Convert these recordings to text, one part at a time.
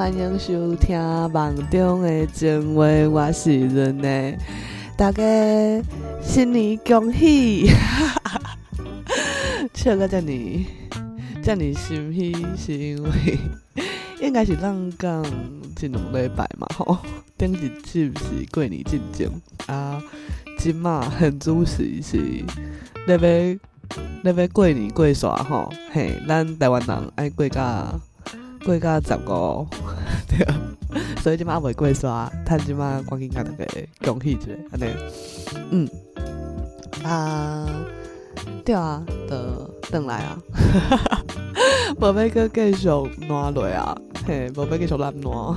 欢迎收听梦中的情话，我是润的，大家新年恭喜！笑到这么心喜，是因为应该是咱讲一两礼拜嘛吼，顶一集是过年进前啊，即马很主时是要过年过煞吼，嘿，咱台湾人爱过到15，对，所以即马未过煞，趁即马赶紧甲大家恭喜一下，安尼，对啊，就转来啊，无要搁继续烂落啊，嘿，无要继续烂烂，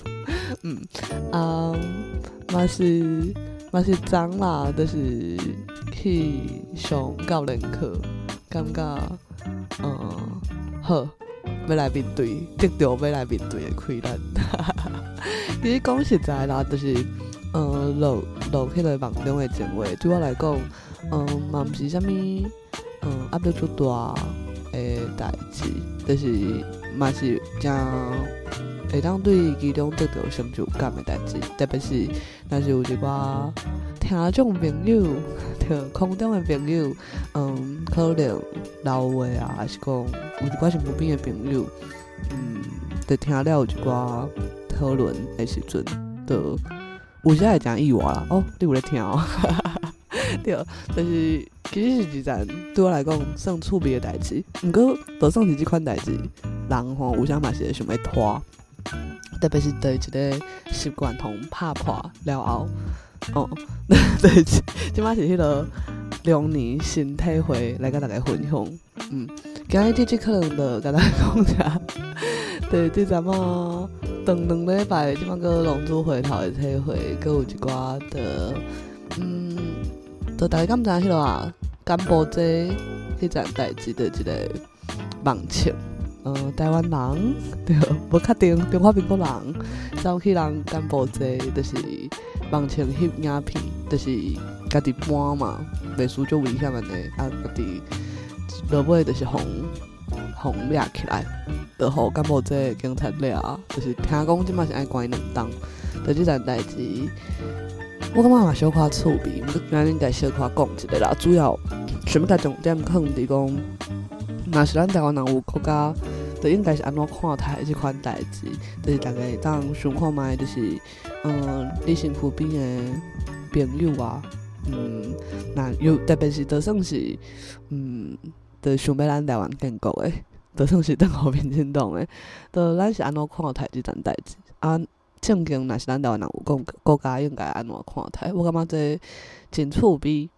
嘛是昨啦，就是去上教练课，感觉好，要来面对，得到要来面对的困难。其实讲实在啦，就是录迄个梦中的情话，对我来讲，嘛毋是啥物压力足大的代志，就是嘛是真会当对其中得到成就感的代志，特别是若是有一寡听众朋友、空中的朋友，可能老话啊，还是讲有一寡身边的朋友，就听了有一寡讨论的时阵，就有时会真意外啦。哦，你有咧听哦？对，就是其实是一件对我来讲算趣味的代志，毋过就算是即款代志，人吼有啥嘛是会想要拖。特别是对一个习惯同拍破了后，对，即摆是迄个龙年新体会来甲大家分享。今日即可能就甲大家讲下，对，即阵啊，长2礼拜，即摆个龙珠回头的体会，佮有一寡的，就大家敢知影迄落啊，柬埔寨迄件代志的一个梦情。台湾人对，无确定中华民国人走去人柬埔寨，就是梦情翕影片，就是家己搬嘛，袂输足危险安尼，家己落尾就是互掠起来，就互柬埔寨警察掠，就是听讲即摆是爱关2档，就即件代志，我感觉嘛小可趣味，毋过今日应该小可讲一个啦，主要想要甲重点放伫讲。若是咱台湾人有国家，就应该是安怎看待即款代志，就是大家当想看卖，就是你身躯边的朋友啊，那有特别是就算是就想要咱台湾建国的，就算是当和平运动的，就咱是安怎看待即件代志啊？正经若是咱台湾人有讲国家应该安怎看待？我感觉这真趣味，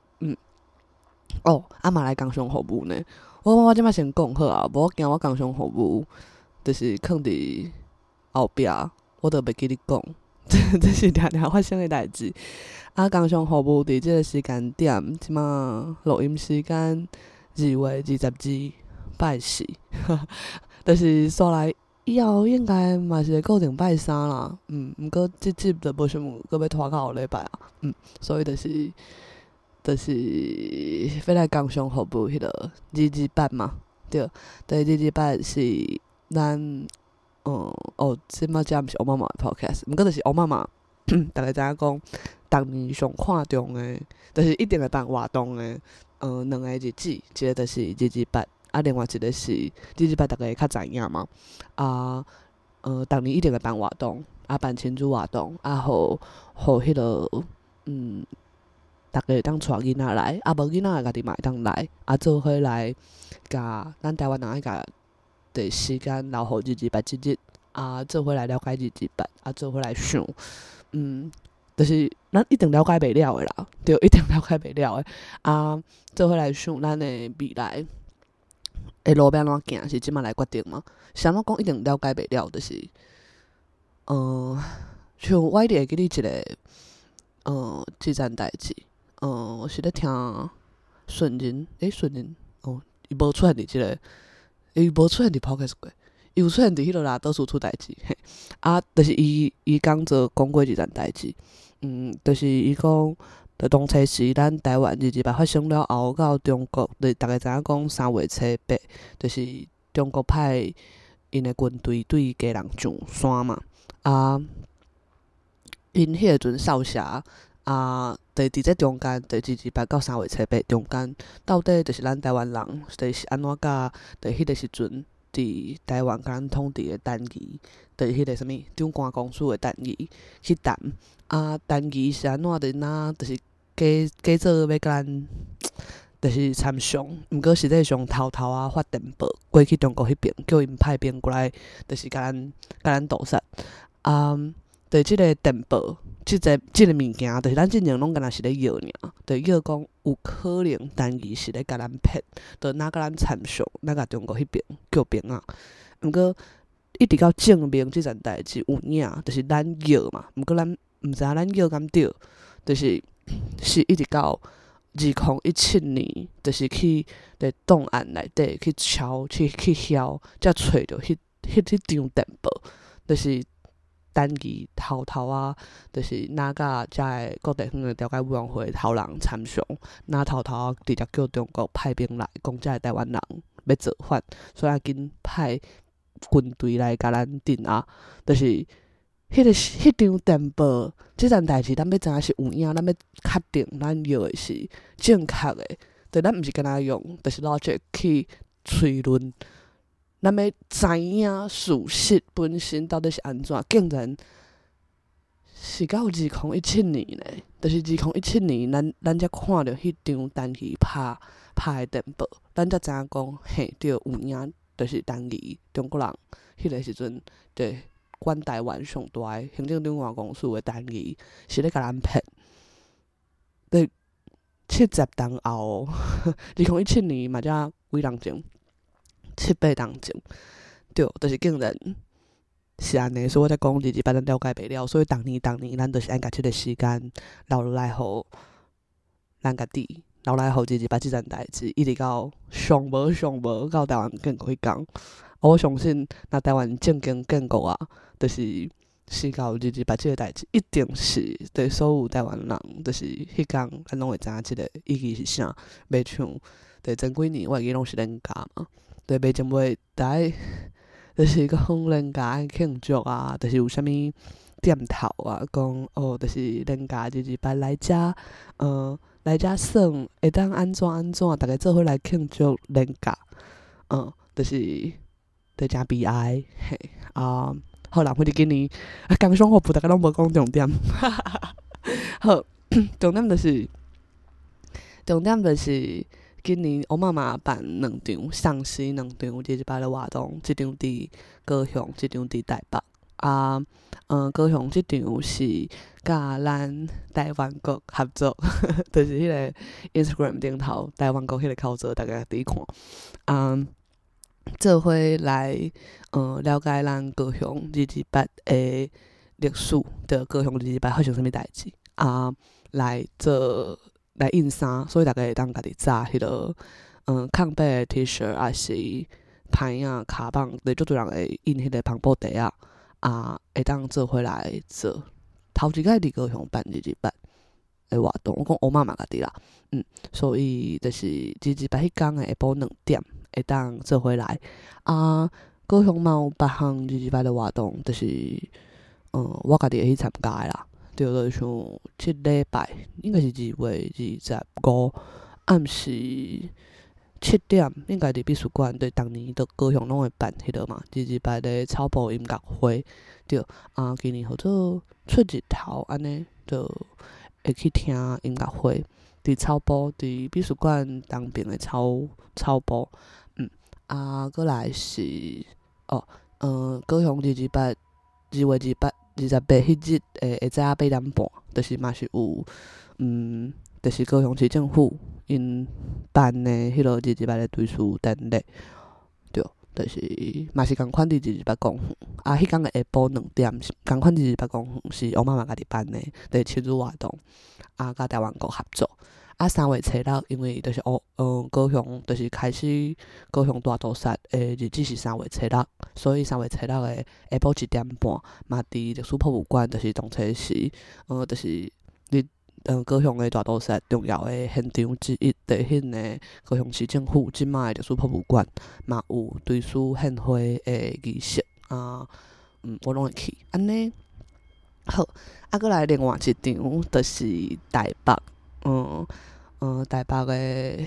嘛来工商服务呢。我即摆先讲好啊，无我惊我工商服务就是放伫后壁，我就袂记你讲，这是常发生的代志。工商服务伫即个时间点，即摆录音时间2月22拜4，就是煞来以后应该嘛是会固定拜3啦。毋过即集就无想搁要拖到后礼拜啊。所以就是要来工商服务迄个228嘛，对，对228是咱即摆遮毋是欧妈妈的 podcast， 毋过就是欧妈妈，大家知影讲，逐年上看重的，就是一定会办活动的，2个日子，一个就是228，另外一个是228，大家会较知影嘛，逐年一定会办活动，办亲子活动，互迄个大家会当带囡仔来，无囡仔家己嘛会当来，做伙来甲咱台湾人爱甲第时间留互228即日，做伙来了解228，做伙来想，就是咱一定了解袂了的啦，对，一定了解袂了的，做伙来想咱的未来的路要安怎行，是即摆来决定嘛？是安怎讲一定了解袂了，就是像我一直会记哩一个即件代志。我是咧听顺人，伊无出现伫即个，伊无出现伫 podcast 过，伊有出现伫迄落啦，倒数出代志，就是伊讲过一件代志，就是伊讲，就当初是咱台湾228发生了后，到中国，就大家知影讲3月初8，就是中国派因的军队对家人上山嘛，因迄个阵扫射伫即中间，伫228到3月7中间，到底就是咱台湾人就是安怎甲伫迄个时阵伫台湾甲咱统治的单义，伫迄个长官公署的单义去谈单义是安怎伫哪，就是假做要甲咱。就是参详，毋过实际上偷发电报过去中国迄边，叫因派兵过来，就是甲咱屠杀。对即个电报，即个物件，就是咱之前拢敢若是咧摇尔，就摇讲有可能单义是咧甲咱骗，就哪甲咱参详，哪甲中国迄边叫兵啊。毋过一直到证明即件代志有影，就是咱摇嘛。毋过咱毋知影咱摇敢对，就是一直到。2017年，就是去伫档案内底去抄、去晓，才找着迄张电报，就是单义偷就是哪甲遮个各地方的调解委员会头人参详，哪偷直接叫中国派兵来，讲遮个台湾人要造反，所以紧派军队来甲咱镇压，就是。迄张电报，即件代志，咱要知影是有影，咱要确定咱摇的是正确的，就咱毋是干那用，就是 logic 去推论，咱要知影事实本身到底是安怎，竟然是到2017年呢？就是2017年，咱才看着迄张单义拍的电报，咱才知影讲，嘿，对，有影，就是单义中国人迄个时阵，对。管台湾上大个行政长官公署的单义是咧甲咱骗，对70年后，2017年嘛才几人前，7、8人前，对，就是竟然是安尼，所以我才讲228咱了解袂了，所以逐年咱就是爱甲即个时间留落来互咱家己，留来互228即件代志，一直到上无到台湾建国迄天。我相信，若台湾正经建国就是到228即个代志，一定是对所有台湾人，就是迄天咱拢会知影即个意义是啥。袂像对前几年我会记拢是连假嘛，对袂前尾就是讲连假爱庆祝就是有啥物店头讲就是连假228来遮，来遮耍会当安怎，逐个做伙来庆祝连假，就是真悲哀，嘿好啦，我哋今年刚上互补，大家拢无讲重点，好，重点就是今年我妈妈办2场，上市2场228的活动，一场伫高雄，一场伫台北。高雄即场是甲咱台湾国合作，就是迄个 Instagram 顶头台湾国迄个口罩，大家伫看。做伙来了解咱高雄228的历史，着高雄228发生啥物代志来印衫，所以大家会当家己扎迄个抗白的 T 恤，还是牌卡棒，就足多人会印迄个帆布袋会当做伙来做。头一摆伫高雄办228的活动，我讲乌妈嘛家己啦，所以就是228迄天的下晡2点。会当做伙来高雄嘛有别项228的活动，就是我家己会去参加的啦。对，就是像这礼拜应该是2月25暗时7点，应该伫美术馆。对，逐年伫高雄拢会办迄个嘛228的草埔音乐会。对，今年号做出日头安尼，就会去听音乐会。伫草埔，伫美术馆东边的草埔。过来是高雄228 2月28迄日下午8点半，就是嘛是有就是高雄市政府因办的迄落228的追思典礼，对，就是嘛是共款伫228公园迄天的下晡2点，共款228公园是我妈妈家己办的，就是亲子活动甲台湾国合作。3月7日，因为就是高雄就是开始高雄大屠杀的日子是3月7日，所以3月7日的下晡1点半，嘛伫历史博物馆就是同齐时，就是高雄的大都市重要的现场之一，伫迄个高雄市政府即卖的历史博物馆嘛有追思献花的仪式啊，我拢会去。安尼好，搁来另外一场就是台北，台北的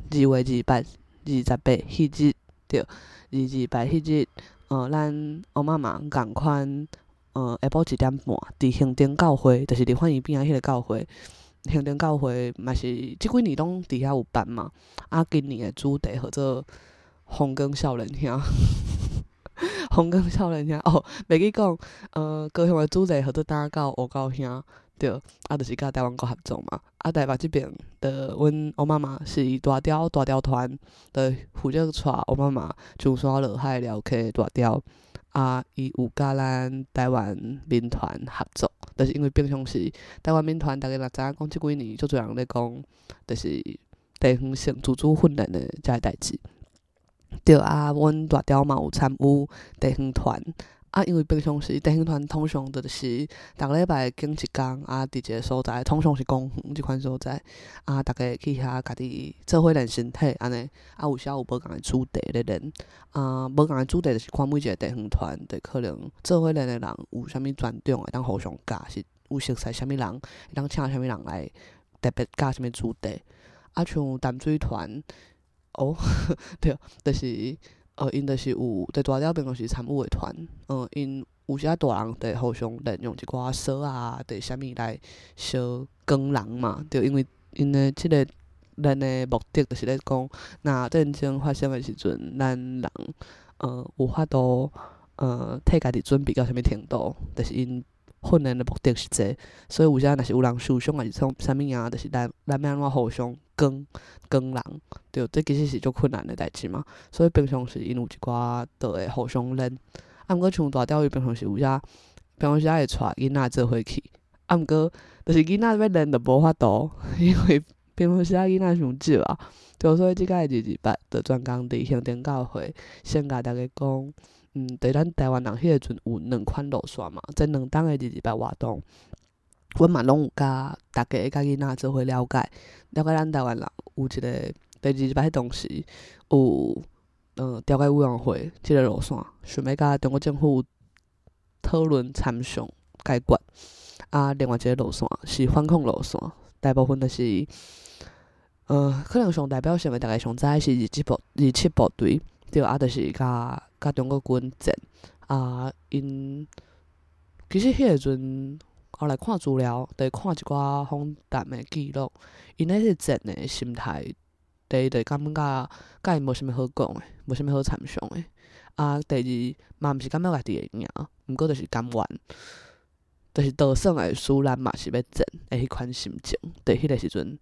2月28迄日，对，228迄日，咱欧妈妈共款，下晡1点半，伫行政教会，就是立法院边仔迄个教会，行政教会嘛是即几年拢伫遐有办嘛，今年的主题叫做红光少年兄。红光少年兄袂记讲，高雄的主题叫做打狗乌狗兄，对，就是甲台湾国合作嘛。台北即边的阮欧妈妈是大条团，就负责带欧妈妈上山下海了解大条。伊有甲咱台湾民团合作，就是因为平常时台湾民团，大家若知影讲即几年足侪人咧讲，就是地方性自主训练的遮个代志。对阮大条嘛有参与地方团，因为平常时地方团通常就是逐个礼拜经一工，伫一个所在，通常是公园即款所在，逐个去遐家己做伙练身体安尼，有时有无共的主题咧练，无共的主题就是看每一个地方团，就可能做伙练的人有啥物专长会当互相教，是有熟悉啥物人，会当请啥物人来特别教啥物主题，像淡水团。对，就是因就是有伫大条平常时参与的团，因有时大人会互相练用一寡绳伫啥物来相光人嘛，对，因为因的即个练的目的就是咧讲，若战争发生的时阵，咱人有法度替家己准备到啥物程度，就是因训练的目的是这，所以有时若是有人受伤还是啥物就是咱要安怎互相光人，对，这其实是足困难的代志嘛。所以平常时因有一寡就会互相练，毋过像大条伊平常时有平常时会带囡仔做伙去，毋过就是囡仔要练就无法度，因为平常时囡仔伤少对，所以即摆228就专工伫行政教会先甲大家讲。对咱台湾人迄个阵有2款路线嘛，即2档的228活动，阮嘛拢有甲大家甲囡仔做伙了解咱台湾人有一个伫228迄当时有调解委员会即个路线，想要甲中国政府讨论参详解决。另外一个路线是反恐路线，大部分就是可能上代表性的大概上知是27部队，对，就是甲中国军战因其实迄个阵后来看资料，就看一寡访谈的记录，因迄个战的心态，第一就感觉甲因无啥物好讲的，无啥物好参详的。第二嘛毋是感觉家己会赢，毋过就是甘愿，就是得胜的输咱嘛是要战的迄款心情。伫迄个时阵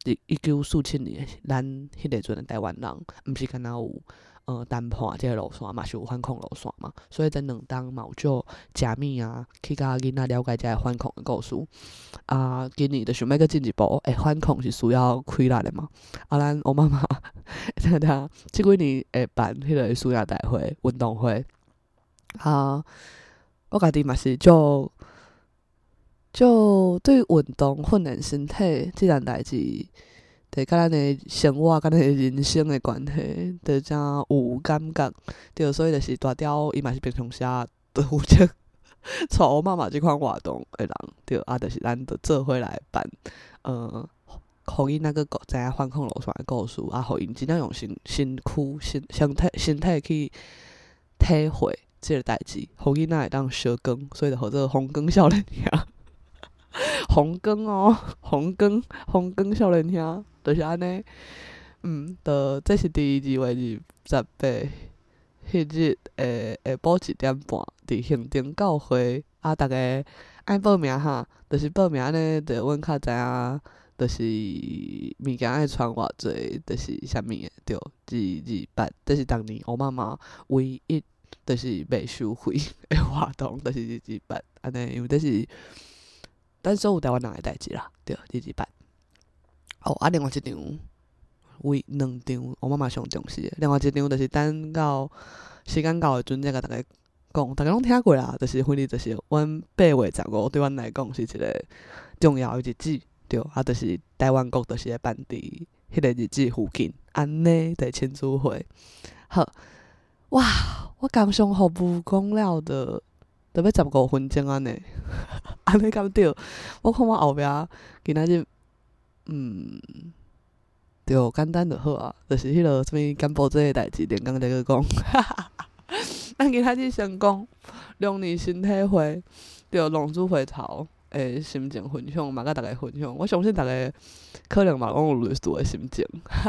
，1947年咱迄个阵的台湾人，毋是敢若有。谈判即个路线嘛是有反恐路线嘛，所以这2档嘛有做食物去甲囡仔了解遮个反恐的故事。今年就想要搁进一步，反恐是需要开力的嘛。咱我妈妈即几年会办迄个舒亚大会、运动会。我家己嘛是就对于运动训练身体即件代志。对，甲咱的生活、甲咱的人生的关系，就真有感觉。对，所以就是大条，伊嘛是平常时就负责带我妈妈即款活动的人。对，就是咱就做伙来办，互囡仔个知影反恐路线的故事，互因真正用身体去体会即个代志，互囡仔会当相光，所以就叫做红光少年兄。红光少年兄。就是安尼，这是第2月28迄日下晡1点半，伫行政教会大家爱报名哈，就是报名呢，就阮较知影，就是物件爱穿偌济，就是啥物的，对，228，这是当年我妈妈唯一就是袂收费的活动，就是228，安尼，因为这是咱所有台湾人的代志啦，对，228。另外一场2场，我妈妈上重视的。另外一场就是等到时间到的阵，才甲大家讲，大家拢听过啦。就是反正就是阮8月15，对阮来讲是一个重要的日子， 对，就是台湾国就是会办伫迄个日子附近，安尼的亲子会。好，哇，我刚上服务讲了的，要15分钟安尼，安尼敢对？我看我后壁今仔日，对，简单就好啊，就是迄落什物干部这个代志，连刚在去讲，咱今仔日先讲龙年身体会，对，龙珠回潮的心情分享嘛，甲大家分享。我相信大家可能嘛拢有类似的心情，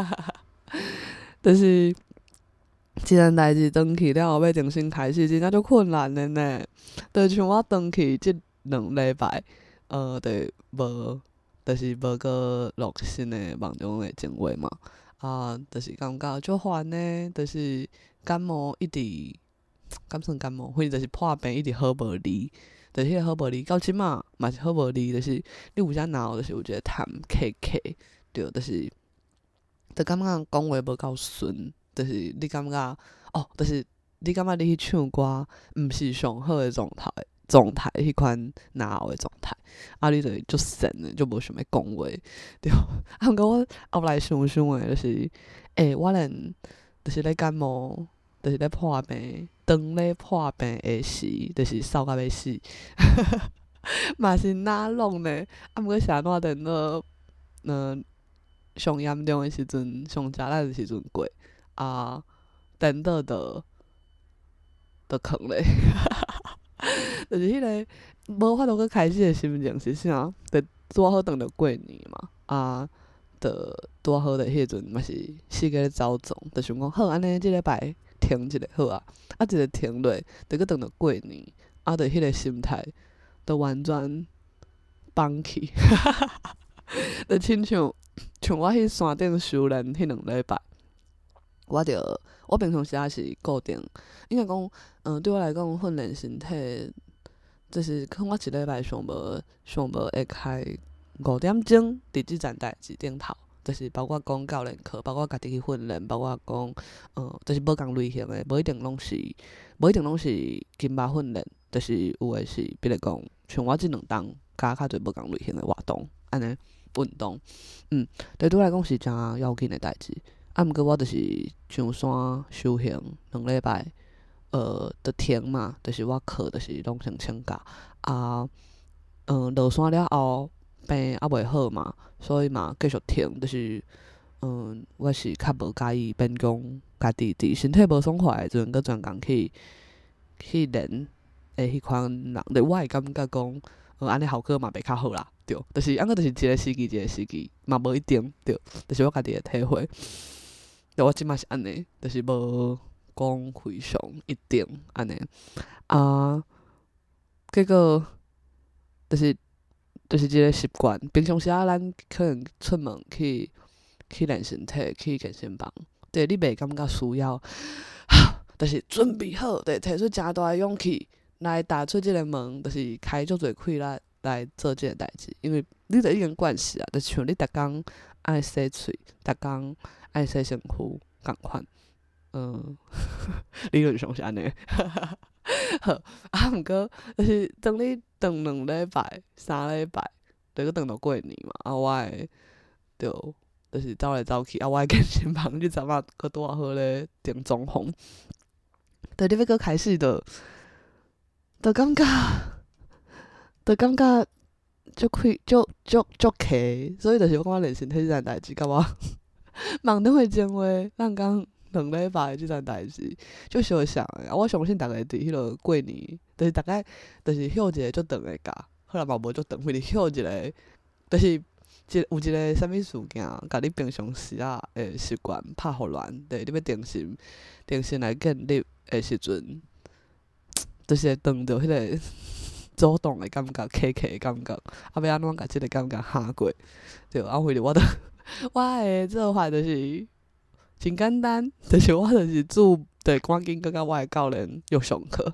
就是一件代志转去了后，要重新开始，真正足困难的呢。就像我转去即2礼拜，就无。就是无搁录新的梦中的情话嘛，就是感觉足烦呢，就是感冒一直，敢算感冒，反正就是破病一直好无利，就是迄个好无利，到即嘛嘛是好无利，就是你有啥闹，就是有一个痰咳，对，就是感觉讲话无够顺，就是你感觉就是你感觉你去唱歌，毋是上好的状态，迄款闹的状态，你就足神的，就无想要讲话，对。毋过我后来想想的，就是我连就是咧感冒，就是咧破病，当咧破病的时，就是扫到要死，嘛是哪弄呢？毋过是安怎等到上严重的时阵，上食力的时阵过，等到就囥咧。就是迄个无法度去开始的心情是啥？就拄好等着过年嘛，就拄好的迄阵嘛是世界咧走总，就想讲好安尼，即礼拜停一下好啊，一个停落，就去等着过年，就迄个心态，就完全放弃，就亲像我去山顶修炼迄2礼拜，我平常时也是固定，应该讲，对我来讲训练身体。就是看我一礼拜上无会开5点钟伫即件代志顶头，就是包括讲教练课，包括家己去训练，包括讲就是无共类型的，无一定拢是金巴训练，就是有诶是，比如讲像我即2档加较侪无共类型的活动，安尼运动，对我来讲是真要紧的代志。毋过我就是上山修行2礼拜。就停嘛，就是我课就是拢先请假，落山了后病袂好嘛，所以嘛继续停，就是我是较无介意变讲家己伫身体无爽快的时阵，佮专工去练迄款人，我会感觉讲，安尼效果嘛袂较好啦，对，就是就是一个时期嘛无一定，对，就是我家己的体会，对，我即马是安尼，就是无。讲非常一定安尼，结果就是一个习惯。平常时咱可能出门去练身体，去健身房，对，你袂感觉需要，就是准备好，对，摕出诚大的勇气来踏出即个门，就是开足侪气力来做即个代志。因为你就已经惯势啊，就像你逐工爱洗喙，逐工爱洗身躯共款。理论上是安尼，好，毋过就是当你等2礼拜、3礼拜，就去等到过年嘛，我会就是走来走去，我的健身房你昨仔搁拄好咧顶装潢，对，你要搁开始就感觉足气，所以就是我感觉练身体即件代志，甲我梦中的情话，咱讲。2礼拜即件代志，足相像诶。我相信逐个伫迄落过年，就是大概就是休一个足长诶假，好啦嘛无足长，反正休一个，就是有一个啥物事件，甲你平常时诶习惯拍互乱，对，你要定心来建立诶时阵，就是会当着迄个主动诶感觉、客气诶感觉，要安怎甲即个感觉哈过，对，反正我诶做法就是。真简单，就是我就是对赶紧甲我的教练约上课，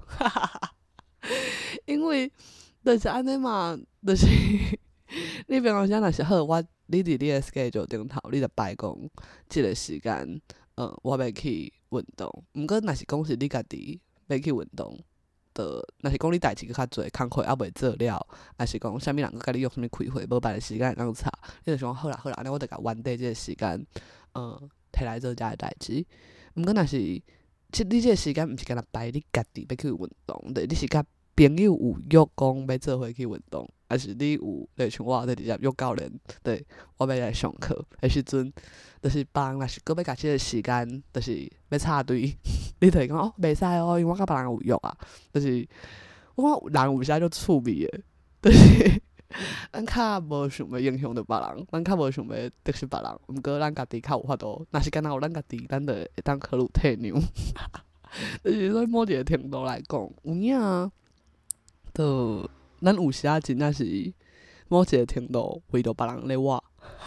因为就是安尼嘛，就是你平常时若是好，你伫你的 schedule 顶头，你就排讲即个时间，我要去运动。毋过若是讲是你家己要去运动， 就若是讲你代志较侪，工课还未做了，还是讲啥物人甲你约啥物开会，无办的时间会当插，你就想好啦，安尼我就甲原地即个时间，摕来做遮个代志。毋过若是你即个时间毋是干那排你家己要去运动，你是甲朋友有约讲要做伙去运动，还是你有像我直接约教练，对，我要来上课的时阵，就是别人若是搁要甲即个时间，就是要插队，你就会讲哦，袂使哦，因为我甲别人有约啊，就是我人有时就趣味的，就是咱较无想要影响到别人，咱较无想要得失别人，毋过咱家己较有法度，若是敢若有咱家己，咱就会当考虑退让。就是说某一个程度来讲，有影。就咱有时真正是某一个程度为着别人咧活，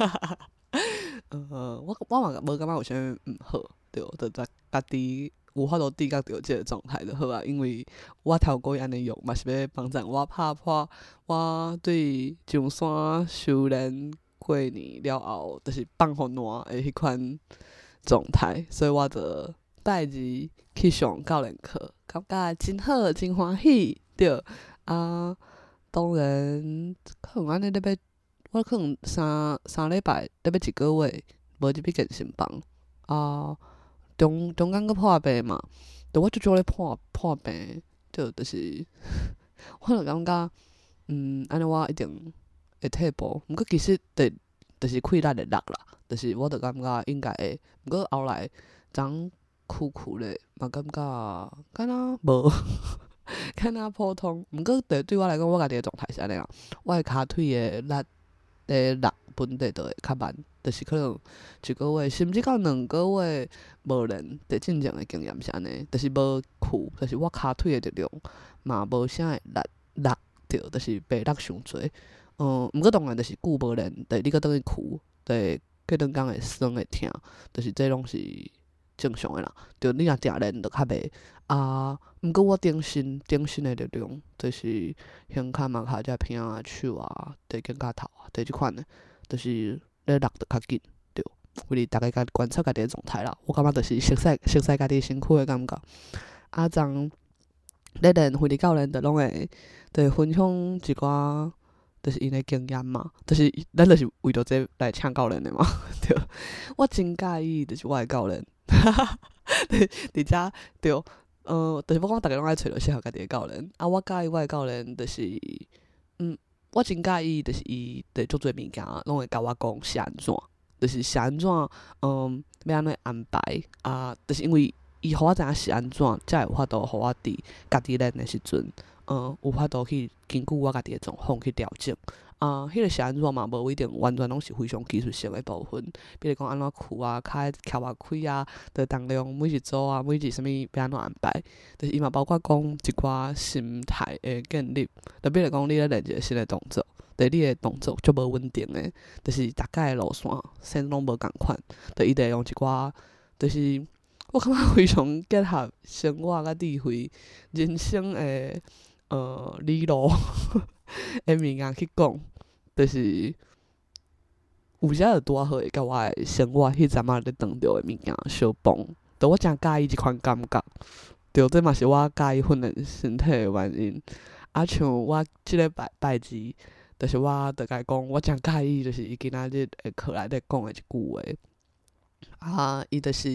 我嘛无感觉有啥物毋好，对，就家己有法度抵甲着即个状态就好啊。因为我透过伊安尼用，嘛是要帮助我拍破我对上山修炼过年了后，就是放互烂的迄款状态，所以我就拜二去上教练课，感觉真好，真欢喜，对。当然，可能安尼我可能三礼拜，要一个月无入去健身房中间搁破病嘛，就我足少咧破病，就是我就感觉，安尼我一定会退步。毋过其实就是气力会落啦，就是我就感觉应该会，毋过后来昨苦咧，嘛感觉敢若无。敢若普通，毋过对我来讲，我家己的状态是安尼啊。我的骹腿的力本地就会较慢，就是可能一个月甚至到2个月无练，第正常的经验是安尼，就是无躯，就是我骹腿的力量嘛无啥会力着，就是白力伤济。毋过当然就是久无练，就是你搁倒去躯，就是过两工会酸会疼，就是这拢是正常的啦。就你若定练就较袂。毋过我顶身的力量，就是胸骹、马骹、遮鼻啊、手啊、地肩胛头啊，即款的，就是咧落得较紧，对。为哩逐个家观察家己的状态啦，我感觉就是熟悉家己身躯的感觉。昨咧练慧理教练，就拢会分享一寡，就是因的经验嘛，就是咱就是为着这来请教练的嘛，对。我真介意，就是我的教练，伫遮对。就是我讲，逐个拢爱找着适合家己的教练。我介意我的教练，就是，我真介意，就是伊对足侪物件拢会甲我讲是安怎，就是是安怎，要安怎安排就是因为伊互我知影是安怎，才会有法度互我伫家己练的时阵，有法度去根据我家己的状况去调整。迄个是安怎嘛？无一定完全拢是非常技术性的部分，比如讲安怎躯骹翘偌开的重量每一组每一啥物要安怎安排，就是伊嘛包括讲一寡心态的建立。就比如讲你咧练一个新的动作，你的动作足无稳定的，就是大概路线拢无共款，就伊就会用一寡，就是我感觉非常结合生活甲智慧、人生的理路的物件去讲。就是有时就拄好会甲我的生活迄阵仔咧当着的物件相碰，就我真介意即款感觉，对，这嘛是我介意训练身体的原因。像我即个拜二，就是我就甲伊讲，我真介意，就是伊今仔日的课内底讲的一句话，伊就是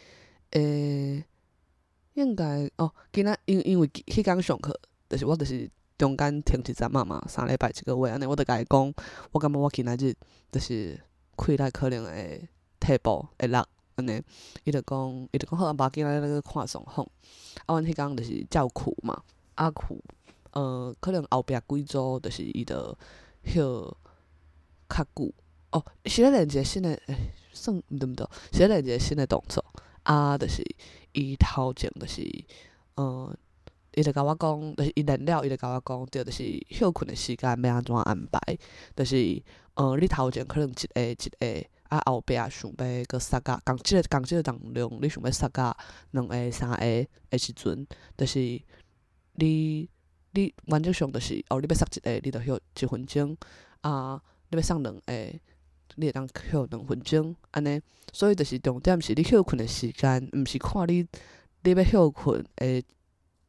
应该今仔因为迄天上课，就是我就是中间停一阵嘛，3礼拜1个月安尼，我就甲伊讲，我感觉我今仔日就是气力可能会退步会落安尼，伊就讲好，无要紧，咱去看状况。阮迄天就是照躯嘛，躯可能后壁几组就是伊就休较久。是咧练一个新的，算毋对，是咧练一个新的动作。就是伊头前就是伊就甲我讲，就是伊练了，伊就甲我讲，对，就是休困的时间要安怎安排，就是你头前可能一下，后壁想要搁杀甲，即个重量，你想要杀甲2下、3下的时阵，就是你原则上就是你要杀一下，你就休1分钟，你要杀2下，你会当休2分钟，安尼。所以就是重点是你休困的时间，毋是看你要休困的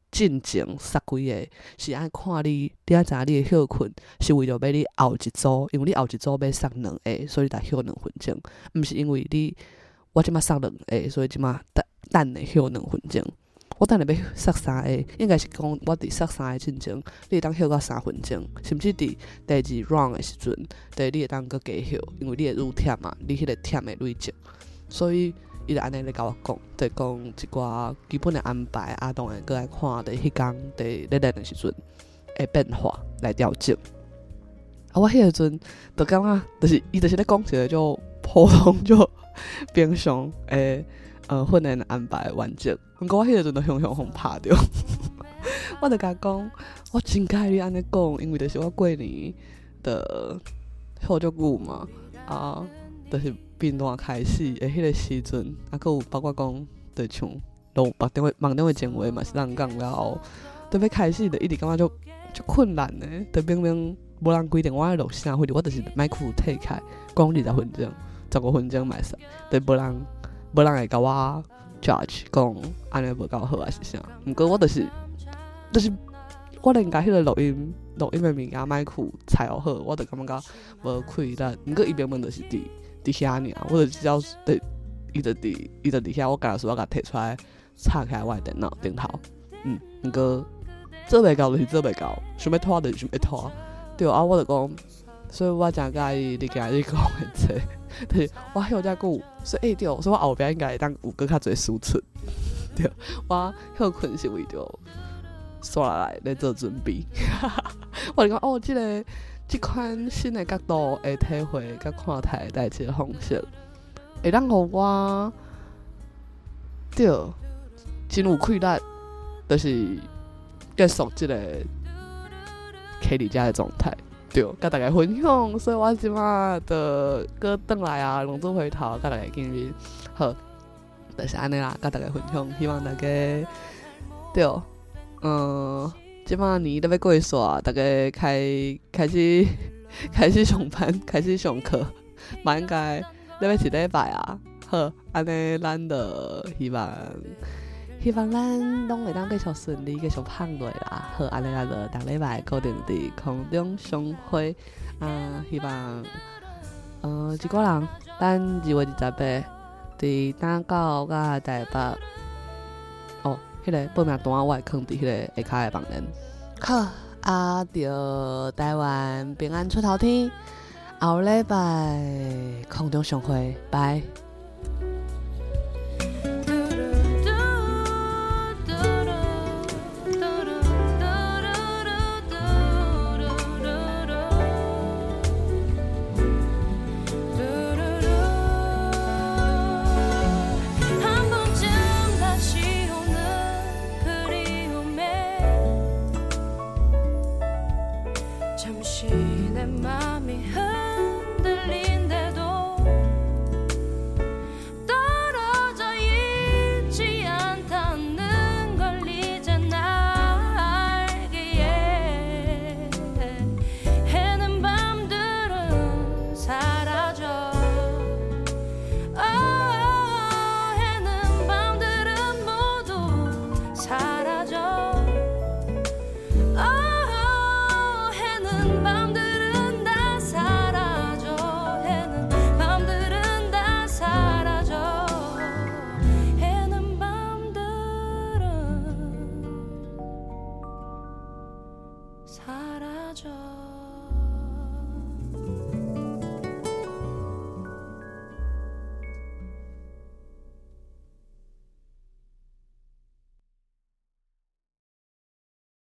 进前杀几个，是爱看你知影你的休困是为着要你后一组，因为你后一组要杀2个，所以才休2分钟，毋是因为我即马杀2个，所以即马等会休2分钟。我等下要杀3个，应该是讲我伫杀3个进前，你会当休到3分钟，甚至伫第2 round 的时阵，你会当搁加休，因为你会愈忝嘛，你迄个忝会累积，所以伊就安尼咧甲我讲，就讲一寡基本的安排，当然搁来看伫迄天伫咧练的时阵的变化来调整。我迄个阵就感觉，就是伊就是咧讲一个就普通就平常诶。训练安排完整，不过我迄个阵就雄互拍着，我就甲讲，我真介意你安尼讲，因为就是我过年的好足久嘛，就是变大开始的迄个时阵，还有包括讲，就像网顶的前话嘛是人讲了后，就要开始就一直感觉就困难的，就明明无人规定我爱录啥，或者我就是麦克风摕开，讲20分钟、15分钟嘛使，就无人会甲我 judge 讲安尼无够好还是啥。毋过我就是我连甲迄个录音的物件麦克风采好，我就感觉无开力。毋过伊明明就是伫遐尔，我就只要伊就伫遐，我干说我甲摕出来插起来我的电脑顶头。毋过做袂到就是做袂到，想要拖就是想要拖。对啊，我就讲，所以我真介意你今日讲的这。就是我休遮久，所以对，所以我后壁应该会当有搁较侪输出。对，我休困是为着刷来咧做准备。我就讲即款新的角度会体会甲看待的代志的方式，会当互我对真有气力，就是结束即个去离家的状态。对，甲大家分享，所以我即马就搁转来浪子回头，甲大家见面，好，就是安尼啦，甲大家分享，希望大家对，即马年都要过煞，大家开始上班，开始上课，嘛应该要一礼拜好，安尼咱就希望咱拢会当继续顺利，继续捧落啦。好，安尼咱就逐礼拜固定伫空中相会。希望一个人，咱2月28伫打狗甲台北，迄个报名单我会放伫迄个下骹的房间。好，着台湾平安出头天，后礼拜空中相会，拜。